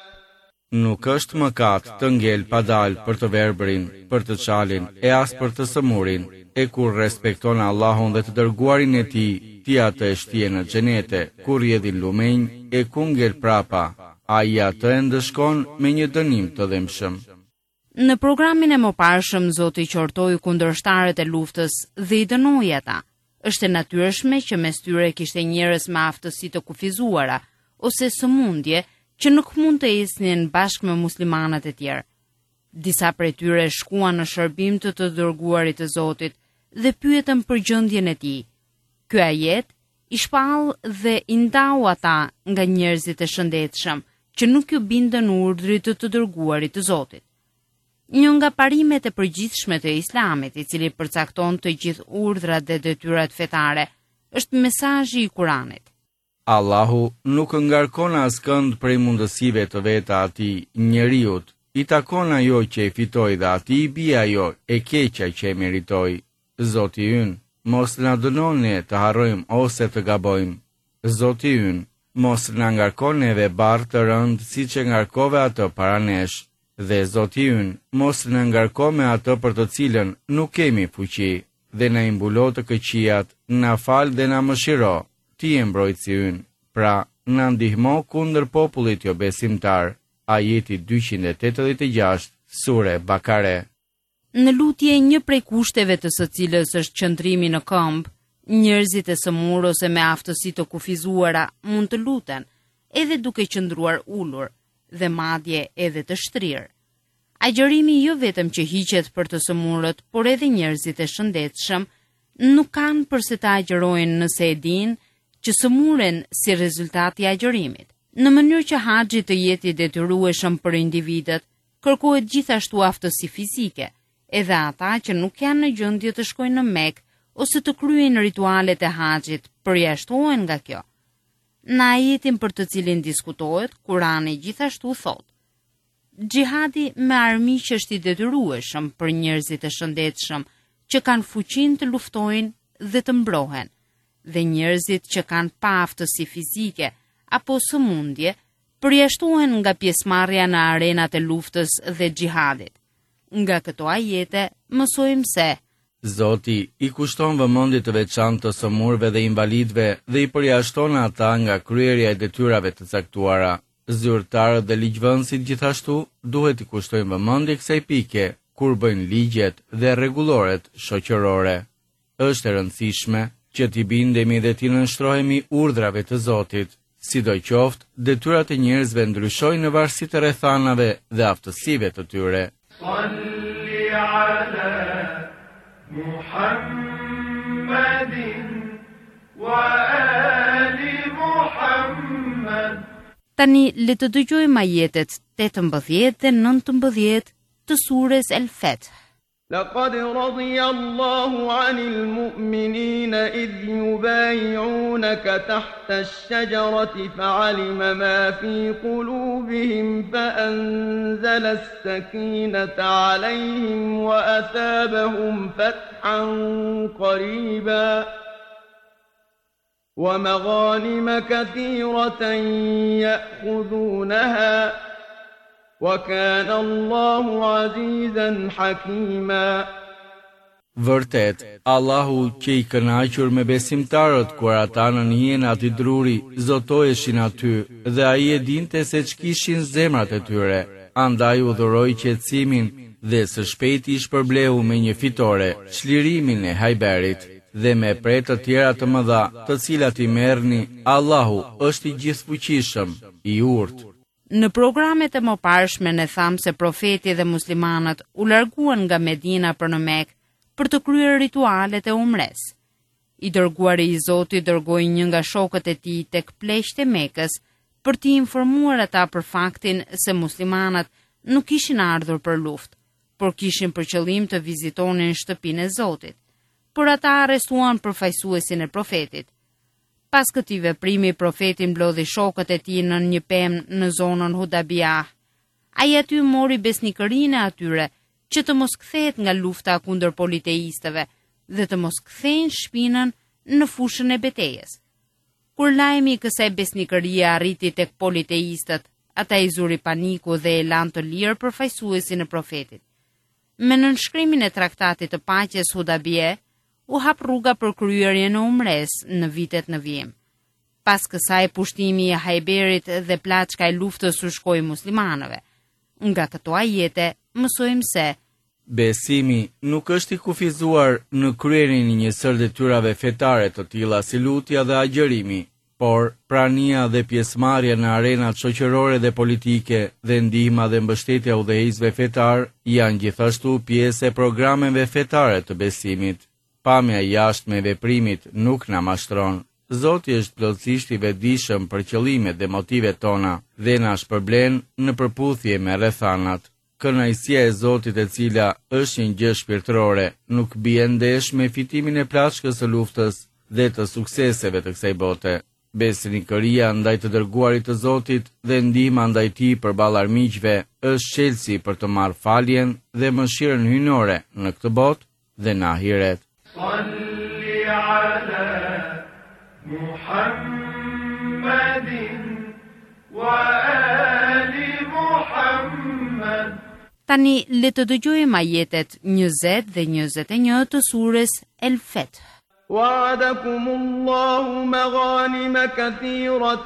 Nuk është mëkat të ngel pa dalë për të verbrin, për të çalin, e as për të sëmurin, e kur respekton Allahun dhe të dërguarin e tij, ti atë e shtje në xhenete, kur jedhin lumenj, e ku ngel prapa, ai atë e ndëshkon me një dënim të dhëmshëm. Në programin e mëparshëm Zoti qortoi kundërshtarët e luftës dhe i dënoi ata. Është e natyrshme që mes tyre kishte njerëz me aftësi të kufizuara ose sëmundje që nuk mund të isnin bashkë me muslimanët e tjerë. Disa prej tyre shkuan në shërbim të të dërguarit të Zotit dhe pyetën për gjendjen e tij. Ky ajet i shpall dhe i ndau ata nga njerëzit e shëndetshëm që nuk ju bindën urdhrit të të dërguarit të Zotit. Një nga parimet e përgjithshme të Islamit, i cili përcakton të gjithë urdhrat dhe detyrat fetare, është mesazhi i Kuranit. Allahu nuk ngarkon askënd prej mundësive të veta atij njeriut, i takon ajo që e fitoi dhe atij i bie ajo e keqja që e meritoi. Zoti ynë, mos na dënon ne të harrojmë ose të gabojmë. Zoti ynë, mos na ngarkon neve barë të rënd siç e ngarkove atë para nesh. Dhe Zoti ynë, mos në ngarko me atë për të cilën nuk kemi fuqi, dhe na imbulo të këqijat, na fal dhe na mëshiro, ti e mbrojtësi ynë, pra na ndihmo kundër popullit jo besimtar. Ajeti 286, sure Bakare. Në lutje një prej kushteve të së cilës është qëndrimi në këmbë, njerëzit e sëmur ose me aftësi të kufizuara mund të luten, edhe duke qëndruar ulur, dhe madje edhe të shtrirë. Agjërimi jo vetëm që hiqet për të sëmurët, por edhe njerëzit e shëndetshëm nuk kanë përse të agjërojnë nëse e dinë që sëmuren si rezultat i agjërimit. Në mënyrë që haxhi të jetë i detyrueshëm për individët, kërkohet gjithashtu aftësi fizike, edhe ata që nuk janë në gjendje të shkojnë në Mekë ose të kryejnë ritualet e haxhit përjashtohen nga kjo. Në ajetin për të cilin diskutohet, Kurani gjithashtu thotë: xhihadi me armiq është i detyrueshëm për njerëzit e shëndetshëm që kanë fuqinë të luftojnë dhe të mbrohen, dhe njerëzit që kanë pa aftësi fizike apo sëmundje përjashtohen nga pjesëmarrja në arenat e luftës dhe xhihadit. Nga këto ajete mësojmë se Zoti i kushton vëmendje të veçantë të sëmurëve dhe invalidëve dhe i përjashton ata nga kryerja e detyrave të caktuara. Zyrtarët dhe ligjvënësit gjithashtu duhet i kushtojnë vëmendje kësaj pike kur bëjnë ligjet dhe rregulloret shoqërore. Është e rëndësishme që t'i bindemi dhe t'i nënshtrohemi urdhrave të Zotit. Sidoqoftë, detyrat e njerëzve ndryshojnë në varësi të rrethanave dhe aftësive të tyre. Salli ala Muhammedin wa ali Muhammed. Tani le të dëgjojmë ajetet 18 dhe 19 të surës El-Feth. لقد رضي الله عن المؤمنين إذ يبايعونك تحت الشجرة فعلم ما في قلوبهم فأنزل السكينة عليهم وأثابهم فتحا قريبا ومغانم كثيرة يأخذونها وَكَانَ اللَّهُ عَزِيزًا حَكِيمًا. Vërtet, Allahu që i kënaqur me besimtarët kur ata në hijen aty druri, zotoheshin aty dhe ai e dinte se ç'kishin zemrat e tyre. Andaj u dhuroi qetësimin dhe së shpejti i shpërbleu me një fitore, çlirimin e Hajberit dhe me prej të tjera të mëdha, të cilat i merrni. Allahu është i gjithfuqishëm, i urtë. Në programet e mëparshme ne thamë se profeti dhe muslimanët u larguan nga Medina për në Mekë për të kryer ritualet e umres. I dërguari i Zotit dërgoi një nga shokët e tij tek pleqtë e Mekës për t'i informuar ata për faktin se muslimanët nuk kishin ardhur për luftë, por kishin për qëllim të vizitonin shtëpinë e Zotit. Por ata arrestuan përfaqësuesin e profetit. Pas këtij veprimi, profeti mblodhi shokët e tij në një pemë në zonën Hudabiyah. Ai aty mori besnikërinë e atyre që të mos kthehet nga lufta kundër politeistëve dhe të mos kthejnë shpinën në fushën e betejës. Kur lajmi i kësaj besnikërie arriti tek politeistët, ata i zuri paniku dhe e lanë të lirë përfaqësuesin e profetit. Me nënshkrimin e traktatit të paqes Hudabiyah, u hap rruga për kryerjen e umres në vitet në vijim. Pas kësaj pushtimi i Hajberit dhe plaçka e luftës u shkoi muslimanëve. Nga këto ajete mësojmë se besimi nuk është i kufizuar në kryerjen e një sër detyrave fetare të tilla si lutja dhe agjërimi, por prania dhe pjesëmarrja në arenat shoqërore dhe politike dhe ndihma dhe mbështetja udhëheqësve fetar janë gjithashtu pjesë e programeve fetare të besimit. Pamja jashtë me veprimit nuk na mashtron. Zoti është plotësisht i vetëdijshëm për qëllimet dhe motivet tona dhe na shpërblen në përputhje me rrethanat. Kënaqësia e Zotit, e cila është një gjë shpirtërore, nuk bie ndesh me fitimin e plaçkës së luftës dhe të sukseseve të kësaj bote. Besnikëria ndaj të dërguarit të Zotit dhe ndihma ndaj tij përballë armiqve është çelësi për të marrë faljen dhe mëshirën hyjnore në këtë botë dhe në ahiret. Salli ala Muhammedin wa ali Muhammed. Tani le të dëgjojmë ajetet 20 dhe 21 të surës El-Feth. وعدكم الله مغانم كثيرة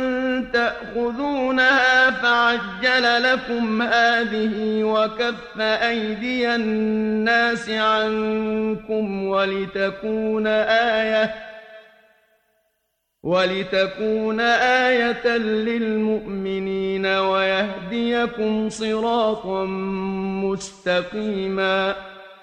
تأخذونها فعجل لكم هذه وكف أيدي الناس عنكم ولتكون آية للمؤمنين ويهديكم صراطا مستقيما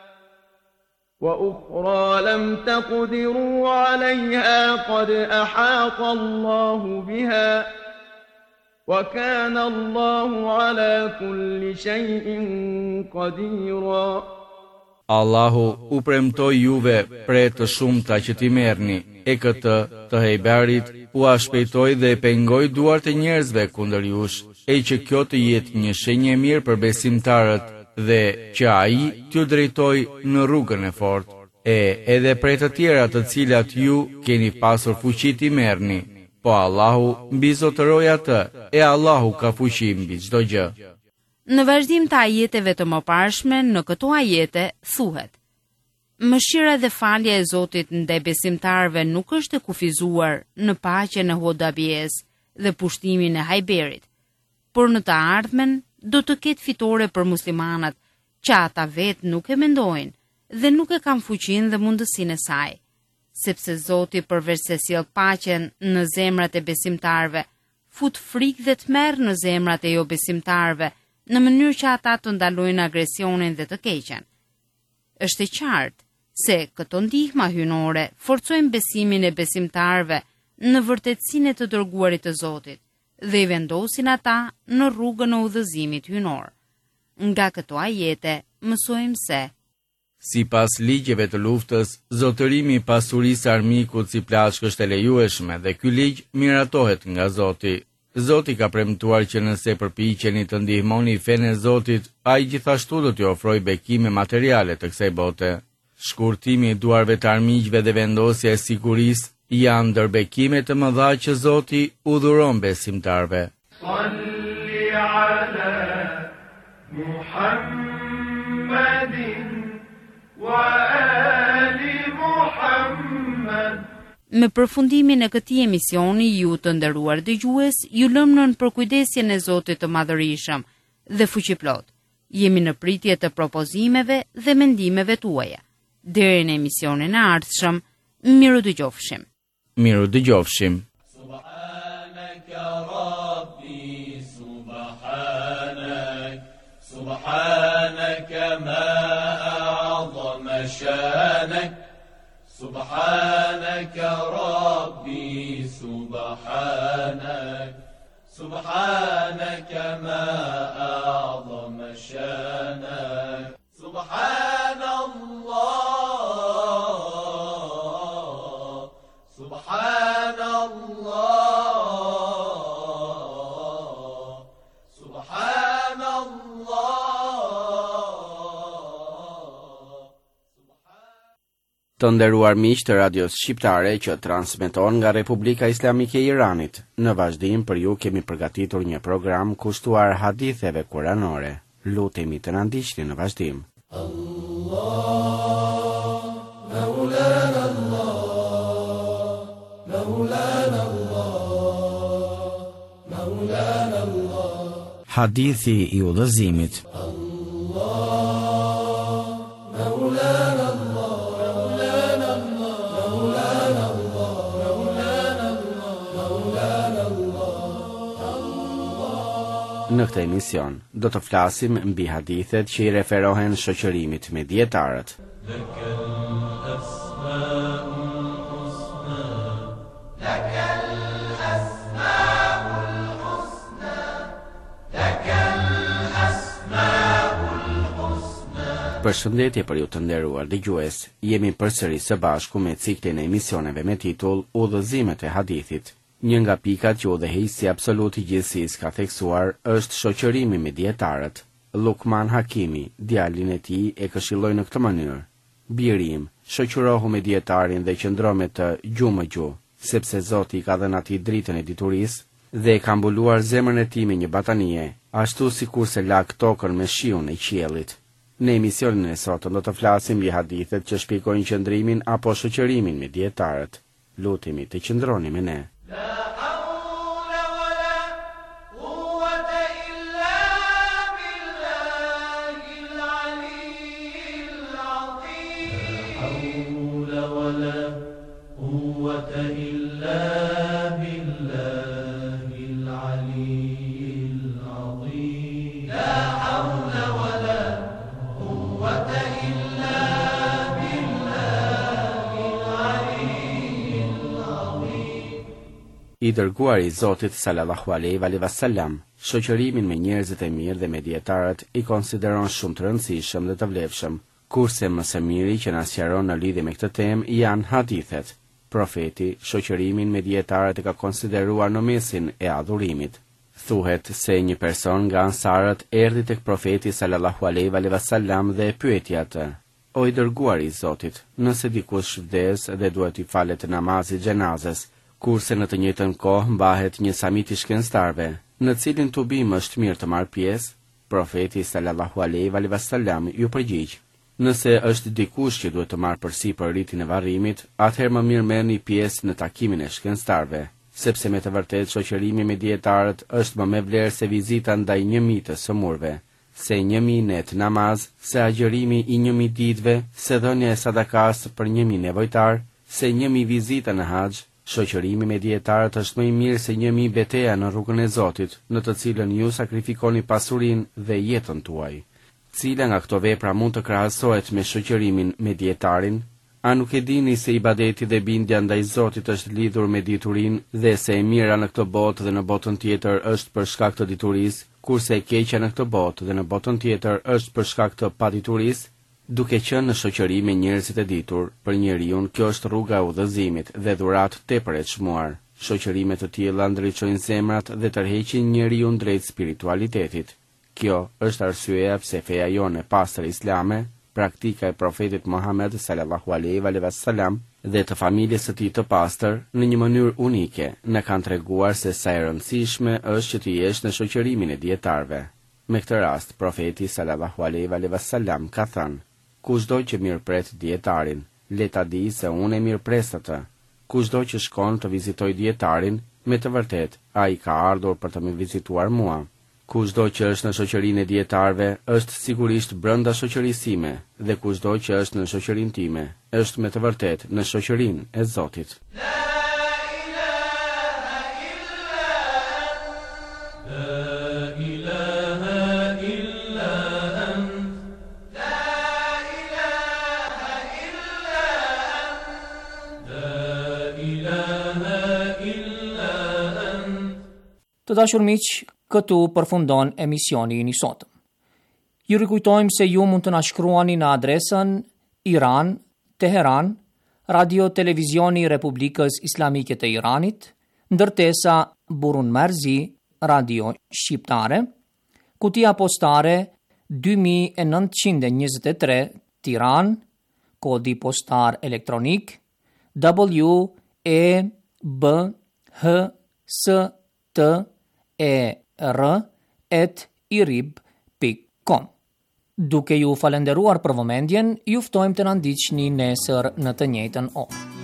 وأخرى لم تقدروا عليها قد أحاط الله بها وكان الله على كل شيء قديرا. Allahu u premtoi juve prej të shumta që t'i merrni, e këtë të Hejberit u shpejtoi dhe e pengoi duart e njerëzve kundër jush, e që kjo të jetë një shenjë e mirë për besimtarët dhe që ai t'ju drejtoj në rrugën e fortë, edhe prej të tjera të cilat ju keni pasur fuqi t'i merrni, po Allahu mbi zotëroi atë, e Allahu ka fuqi mbi çdo gjë. Në vazhdim të ajeteve të mëparshme, në këto ajete thuhet: Mëshira dhe falja e Zotit ndaj besimtarëve nuk është e kufizuar në paqen e Hudaybiyes dhe pushtimin e Hajberit, por në të ardhmen do të ketë fitore për muslimanat, që ata vetë nuk e mendojnë dhe nuk e kanë fuqinë dhe mundësinë e saj, sepse Zoti përveç se sjell paqen në zemrat e besimtarëve, fut frikë dhe tmerr në zemrat e jo besimtarëve, në mënyrë që ata të ndalojnë agresionin dhe të keqen. Është e qartë se këto ndihma hyjnore forcojnë besimin e besimtarëve në vërtetësinë e të dërguarit të Zotit dhe i vendosin ata në rrugën e udhëzimit hyjnor. Nga këto ajete mësojmë se sipas ligjeve të luftës, zotërimi i pasurisë së armikut si plashkë është e lejueshme dhe ky ligj miratohet nga Zoti. Zoti ka premtuar që nëse përpiqeni të ndihmoni fenë e Zotit, ai gjithashtu do t'ju ofrojë bekime materiale të kësaj bote. Shkurtimi i duarve të armiqve dhe vendosja e sigurisë janë ndër bekimet të mëdha që Zoti udhëron besimtarve. Salli ala Muhammedin wa ali Muhammed. Me përfundimin e këtij emisioni, ju të nderuar dëgjues, ju lëm nën përkujdesjen e Zotit të Madhërisëm dhe Fuqiplot. Jemi në pritje të propozimeve dhe mendimeve tuaja. Deri në emisionin e ardhshëm, miru dëgjofshim. Miru dëgjofshim. Subhanaka Rabbi, subhanak, subhanaka ma a'zama shanak. سبحانك ربي سبحانك سبحانك ما أعظم شانك سبحان الله سبحان الله سبحان الله. Të nderuar miq të radios shqiptare që transmeton nga Republika Islamike e Iranit, në vazhdim për ju kemi përgatitur një program kushtuar haditheve kuranore. Lutemi të na ndiqni në vazhdim. Allah, Maulana Allah, Maulana Allah, Maulana Allah. Hadithi i udhëzimit. Allah, Maulana Allah. Në këtë emision, do të flasim mbi hadithet që i referohen shoqërimit me dietarët. Përshëndetje për ju të nderuar dëgjues, jemi përsëri së bashku me ciklin e emisioneve me titull Udhëzimet e hadithit. Një nga pikat që udhëheqësi absolut i gjithësisë ka theksuar është shoqërimi me dietarët. Lukman Hakimi, djalin e tij, e këshilloi në këtë mënyrë: "Biri im, shoqërohu me dietarin dhe qëndro me të gjuhë me gjuhë, sepse Zoti i ka dhënë atij dritën e diturisë dhe e ka mbuluar zemrën e tij me një batanie, ashtu sikurse lag tokën me shiun e qiellit." Në emisionin e sotëm do të flasim mbi hadithet që shpjegojnë qëndrimin apo shoqërimin me dietarët. Lutemi të qëndroni me ne. I dërguari i Zotit sallallahu alaihi wasallam, shoqërimin me njerëzit e mirë dhe me dietarët i konsideron shumë të rëndësishëm dhe të vlefshëm, kurse më së miri që na sqaron në lidhje me këtë temë janë hadithet. Profeti shoqërimin me dietarët e ka konsideruar në mesin e adhurimit. Thuhet se një person nga ansarët erdhi tek profeti sallallahu alaihi wasallam dhe e pyeti atë: "O i dërguari i Zotit, nëse dikush vdes dhe duhet i falet namazi xhenazes, kurse në të njëjtën kohë mbahet një samit i shkencëtarëve, në cilin tubim është mirë të marrë pjesë?" Profeti sallallahu alaihi wasallam ju përgjigj: "Nëse është dikush që duhet të marrë përsipër ritin e varrimit, atëherë më mirë merrni pjesë në takimin e shkencëtarëve, sepse me të vërtetë shoqërimi me dietarët është më me vlerë se vizita ndaj 1000 të sëmurve, se 1000 net namaz, se agjërimi i 1000 ditëve, se dhënia e sadakas për 1000 nevojtar, se 1000 vizita në haxh. Shoqërimi me dietarët është më i mirë se 1000 betejë në rrugën e Zotit, në të cilën ju sakrifikoni pasurinë dhe jetën tuaj. Cila nga këto vepra mund të krahasohet me shoqërimin me dietarin? A nuk e dini se ibadeti dhe bindja ndaj Zotit është lidhur me diturinë dhe se e mira në këtë botë dhe në botën tjetër është për shkak të diturisë, kurse e keqja në këtë botë dhe në botën tjetër është për shkak të paditurisë? Duke qenë në shoqëri me njerëzit e ditur, për njeriu kjo është rruga e udhëzimit dhe dhuratë tepër e çmuar. Shoqërime të tilla ndriçojnë zemrat dhe tërheqin njeriu drejt spiritualitetit. Kjo është arsyeja pse feja jonë e pastër islame, praktika e profetit Muhammed sallallahu alaihi wasallam dhe të familjes së tij të pastër, në një mënyrë unike, na kanë treguar se sa e rëndësishme është që të jesh në shoqërimin e dietarëve. Me këtë rast, profeti sallallahu alaihi wasallam ka thënë: "Kushdo që mirëpret dietarin, le ta di se unë e mirëpres atë. Kushdo që shkon të vizitoj dietarin, me të vërtetë ai ka ardhur për të më vizituar mua. Kushdo që është në shoqërinë e dietarëve, është sigurisht brenda shoqërisë time, dhe kushdo që është në shoqërinë time, është me të vërtetë në shoqërinë e Zotit." Të dashur miq, këtu përfundon emisioni i sotëm. Ju rikujtojmë se ju mund të na shkruani në adresën Iran, Teheran, Radio Televizioni Republikës Islamike të Iranit, ndërtesa Burun Marzi, Radio Shqiptare, kutia postare 2923 Tiran, kodi postar elektronik WEBHSTER@irib.com. Duke ju falenderuar për vëmendjen, ju ftojmë të na ndiqni nesër në të njëjtën orë.